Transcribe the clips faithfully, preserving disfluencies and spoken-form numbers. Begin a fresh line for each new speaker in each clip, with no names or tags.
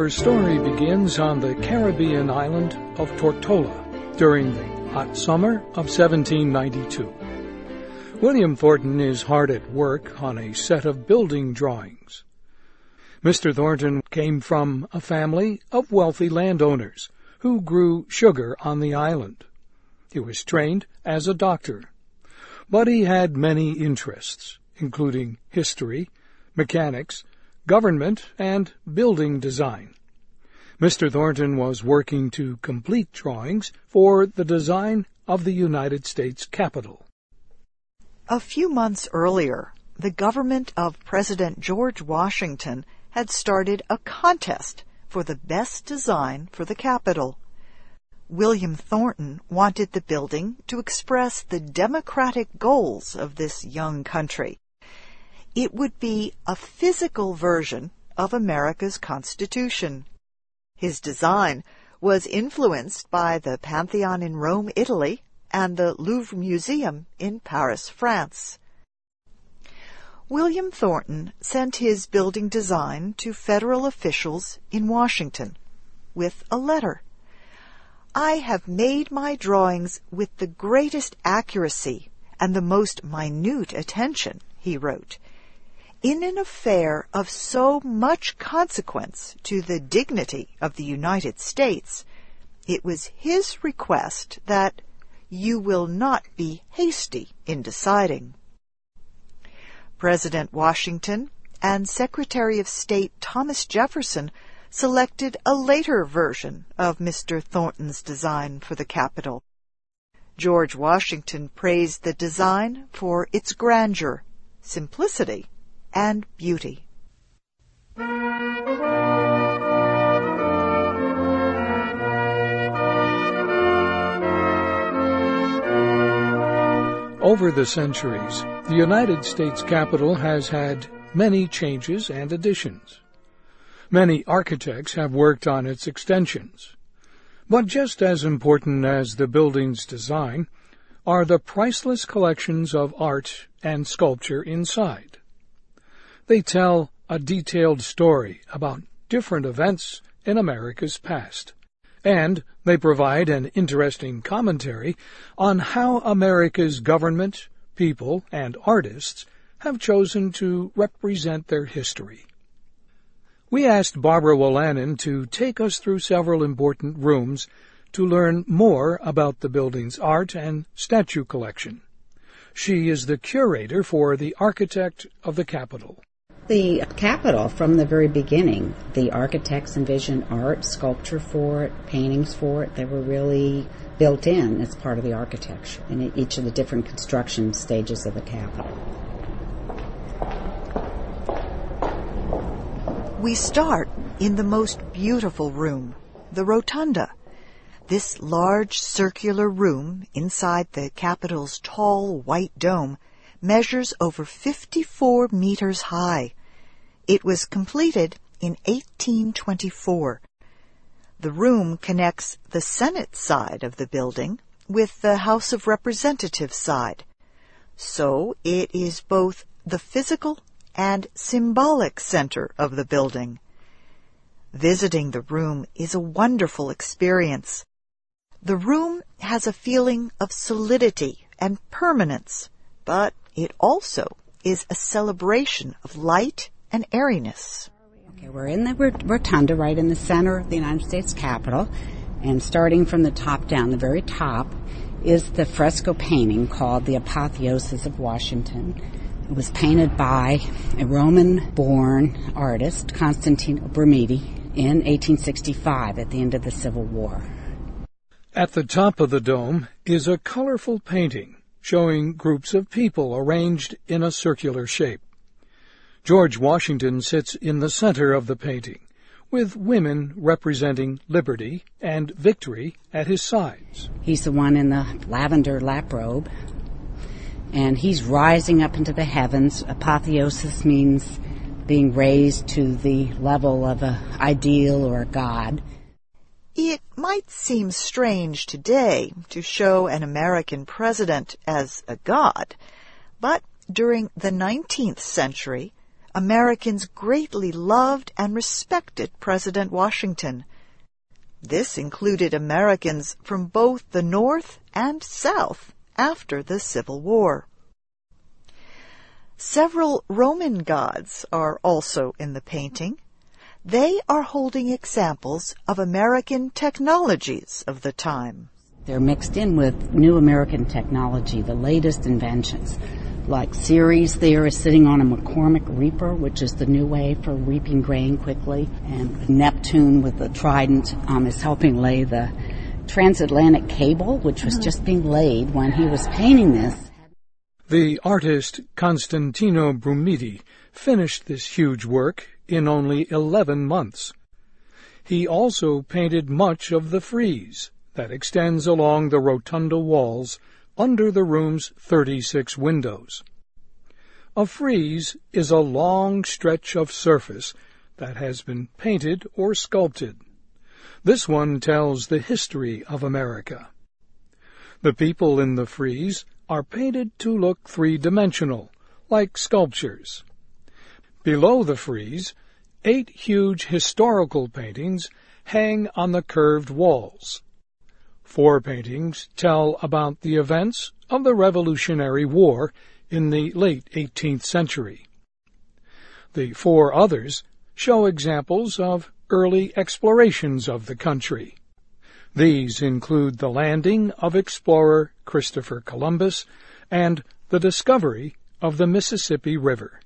Our story begins on the Caribbean island of Tortola during the hot summer of seventeen ninety-two. William Thornton is hard at work on a set of building drawings. Mister Thornton came from a family of wealthy landowners who grew sugar on the island. He was trained as a doctor, but he had many interests, including history, mechanics, government, and building design. Mister Thornton was working to complete drawings for the design of the United States Capitol.
A few months earlier, the government of President George Washington had started a contest for the best design for the Capitol. William Thornton wanted the building to express the democratic goals of this young country. It would be a physical version of America's Constitution. His design was influenced by the Pantheon in Rome, Italy, and the Louvre Museum in Paris, France. William Thornton sent his building design to federal officials in Washington with a letter. "I have made my drawings with the greatest accuracy and the most minute attention," he wrote. "In an affair of so much consequence to the dignity of the United States, it was his request that you will not be hasty in deciding." President Washington and Secretary of State Thomas Jefferson selected a later version of Mister Thornton's design for the Capitol. George Washington praised the design for its grandeur, simplicity, and beauty.
Over the centuries, the United States Capitol has had many changes and additions. Many architects have worked on its extensions. But just as important as the building's design are the priceless collections of art and sculpture inside. They tell a detailed story about different events in America's past, and they provide an interesting commentary on how America's government, people, and artists have chosen to represent their history. We asked Barbara Wolanin to take us through several important rooms to learn more about the building's art and statue collection. She is the curator for the architect of the Capitol.
The Capitol, from the very beginning, the architects envisioned art, sculpture for it, paintings for it. They were really built in as part of the architecture in each of the different construction stages of the Capitol.
We start in the most beautiful room, the Rotunda. This large circular room inside the Capitol's tall white dome measures over fifty-four meters high. It was completed in eighteen twenty-four. The room connects the Senate side of the building with the House of Representatives side. So it is both the physical and symbolic center of the building. Visiting the room is a wonderful experience. The room has a feeling of solidity and permanence, but it also is a celebration of light and airiness.
Okay, we're in the rotunda right in the center of the United States Capitol, and starting from the top down, the very top, is the fresco painting called The Apotheosis of Washington. It was painted by a Roman-born artist, Constantine Brumidi, in eighteen sixty-five at the end of the Civil War.
At the top of the dome is a colorful painting showing groups of people arranged in a circular shape. George Washington sits in the center of the painting, with women representing liberty and victory at his sides.
He's the one in the lavender lap robe, and he's rising up into the heavens. Apotheosis means being raised to the level of an ideal or a god.
It might seem strange today to show an American president as a god, but during the nineteenth century, Americans greatly loved and respected President Washington. This included Americans from both the North and South after the Civil War. Several Roman gods are also in the painting. They are holding examples of American technologies of the time.
They're mixed in with new American technology, the latest inventions. Like Ceres there is sitting on a McCormick reaper, which is the new way for reaping grain quickly. And Neptune with the trident um, is helping lay the transatlantic cable, which was just being laid when he was painting this.
The artist Constantino Brumidi finished this huge work in only eleven months. He also painted much of the frieze that extends along the rotunda walls under the room's thirty-six windows. A frieze is a long stretch of surface that has been painted or sculpted. This one tells the history of America. The people in the frieze are painted to look three-dimensional, like sculptures. Below the frieze, eight huge historical paintings hang on the curved walls. Four paintings tell about the events of the Revolutionary War in the late eighteenth century. The four others show examples of early explorations of the country. These include the landing of explorer Christopher Columbus and the discovery of the Mississippi River.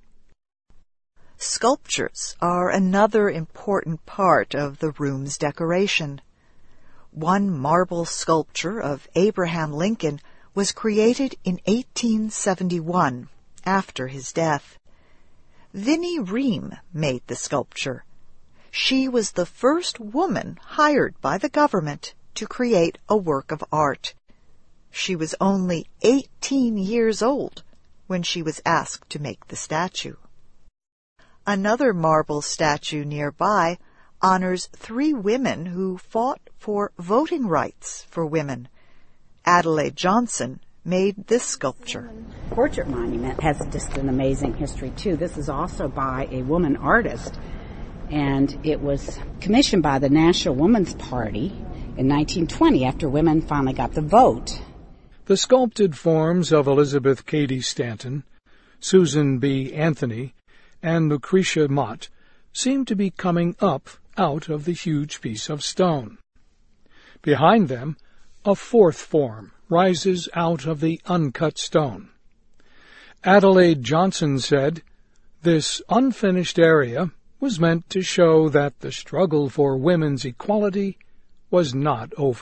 Sculptures are another important part of the room's decoration. One marble sculpture of Abraham Lincoln was created in eighteen seventy-one, after his death. Vinnie Ream made the sculpture. She was the first woman hired by the government to create a work of art. She was only eighteen years old when she was asked to make the statue. Another marble statue nearby honors three women who fought for voting rights for women. Adelaide Johnson made this sculpture.
Portrait monument has just an amazing history, too. This is also by a woman artist, and it was commissioned by the National Woman's Party in nineteen twenty after women finally got the vote.
The sculpted forms of Elizabeth Cady Stanton, Susan B. Anthony, and Lucretia Mott seem to be coming up out of the huge piece of stone. Behind them, a fourth form rises out of the uncut stone. Adelaide Johnson said, "This unfinished area was meant to show that the struggle for women's equality was not over."